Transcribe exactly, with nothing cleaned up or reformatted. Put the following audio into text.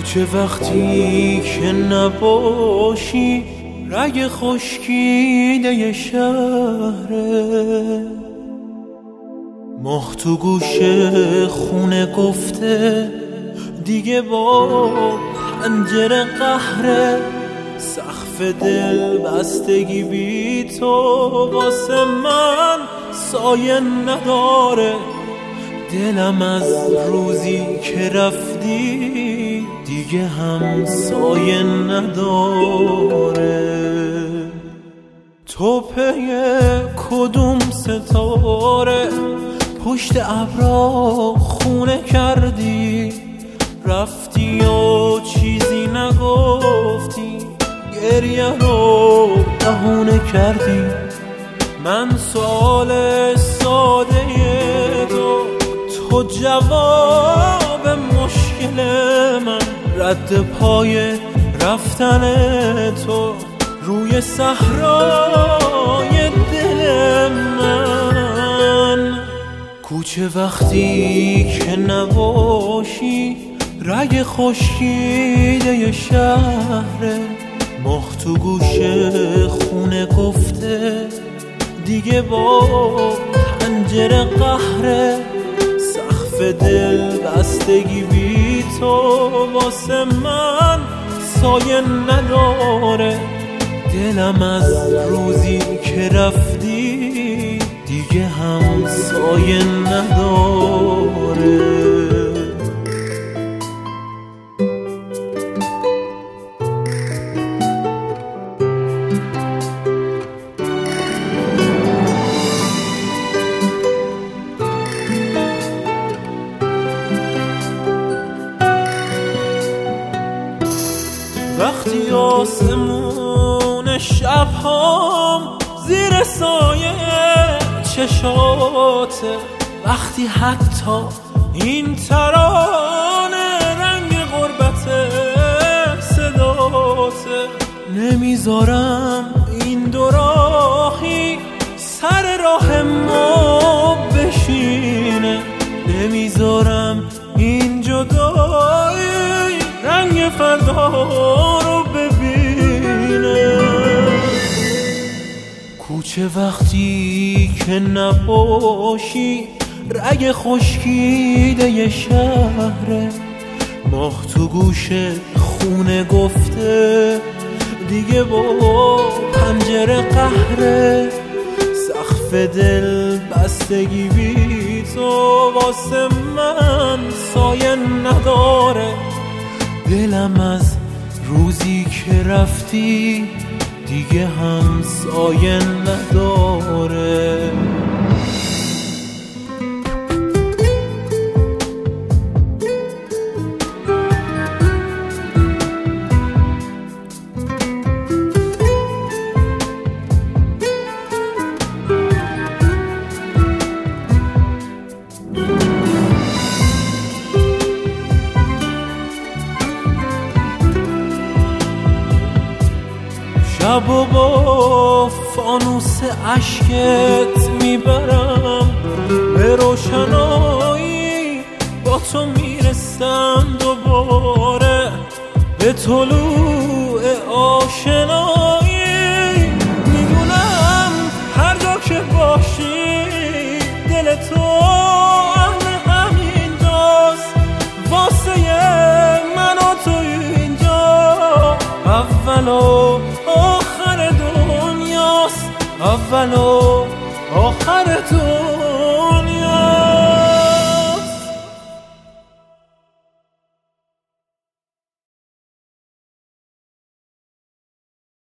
کوچه وقتی که نباشی رگ خشکیده شهره، ماه تو گوشه خونه گفته دیگه با پنجره قهره، سقف دل بستگی بی تو واسه من سایه نداره، دلم از روزی که رفتی دیگه هم سایه نداره. تو پی کدوم ستاره پشت ابرا خونه کردی، رفتی و چیزی نگفتی، گریه رو بهونه کردی. من سوال ساده تو، تو جواب مشکل من، رد پای رفتن تو روی صحرای دل من. کوچه وقتی که نباشی رگ خشکیده شهره، ماه تو گوشه خونه گفته دیگه با پنجره قهره، سقف دل بستگی بی تو واسه من سایه نداره، دلم از روزی که رفتی دیگه هم سایه نداره. وقتی آسمون شبهام زیر سایه چشاته، وقتی حتی این ترانه رنگ غربت صداته، نمیذارم این دو راهی سر راه ما بشینه، نمیذارم این جدایی رنگ فردا رو ببینه. کوچه وقتی که نباشی رگ خشکیده شهره، ماه تو گوشه خونه گفته دیگه با پنجره قهره، سقف دل بستگی بی تو واسه من سایه نداره، دلم از روزی که رفتی دیگه هم سایه نداره. شب و با فانوس عشقت میبرم به روشنایی، با تو میرسم دوباره به طلوع آشنایی. میدونم هر جا که باشی دل تو اهل همین جاست، واسه من و تو اینجا اول و آخر دنیاست، اول و آخر دنیاست.